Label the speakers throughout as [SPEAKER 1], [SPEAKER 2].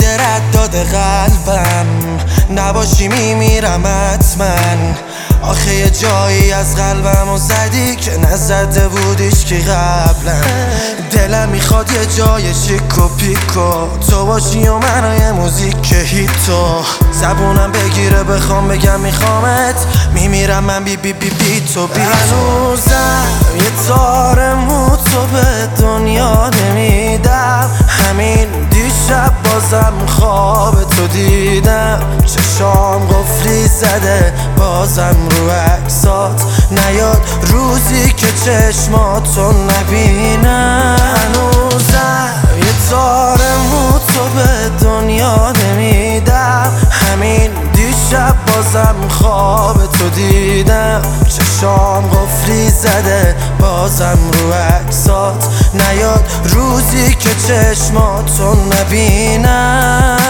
[SPEAKER 1] رد داده قلبم، نباشی میمیرم حتما. آخه یه جایی از قلبمو زدی که نزده بودیش که قبلا. دلم میخواد یه جای شیک و پیکو تو باشی و منو موزیک هیتو. زبونم بگیره بخوام بگم میخوامت، میمیرم من بی بی بی بی تو بی. هنوزم یه تار مو تو به دنیا نمیدم، همین دیشب بازم خواب تو دیدم. چشام قفلی زده بازم رو عکسات نیاد روزی که چشماتو نبینم. هنوزم یه تار مو تو به دنیا نمیدم، همین دیشب بازم خواب تو دیدم. چشام قفلی زده بازم رو عکسات نیاد روزی که چشماتو نبینم.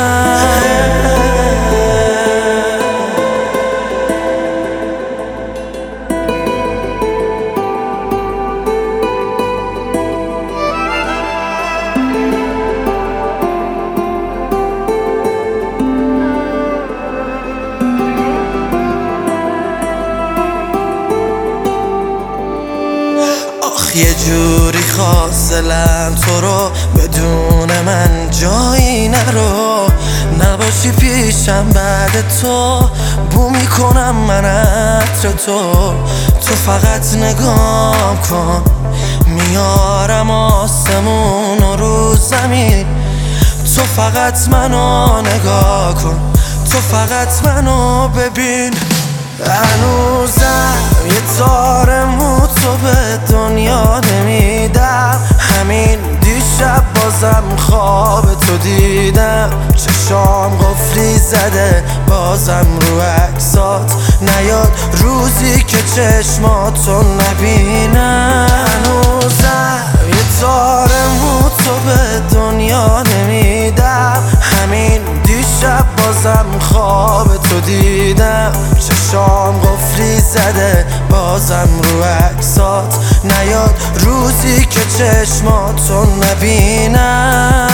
[SPEAKER 1] یه جوری خواستلم تو رو بدون من جایی نرو. نباشی پیشم بعد تو بو میکنم من عطر تو فقط نگاه کن، میارم آسمون رو زمین. تو فقط منو نگاه کن، تو فقط منو ببین. هنوزم یه تار مو تو به دنیا نمیدم، همین دیشب بازم خواب تو دیدم. چشام قفلی زده بازم رو عکسات نیاد روزی که چشماتو نبینم. هنوزم یه تار مو تو به دنیا نمیدم، همین دیشب بازم خواب تو دیدم. چشام قفلی زده بازم رو عکسات نیاد روزی که چشماتو نبینم.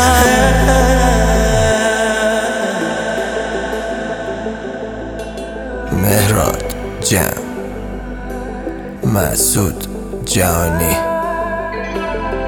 [SPEAKER 2] مهراد جمع، مسعود جهانی.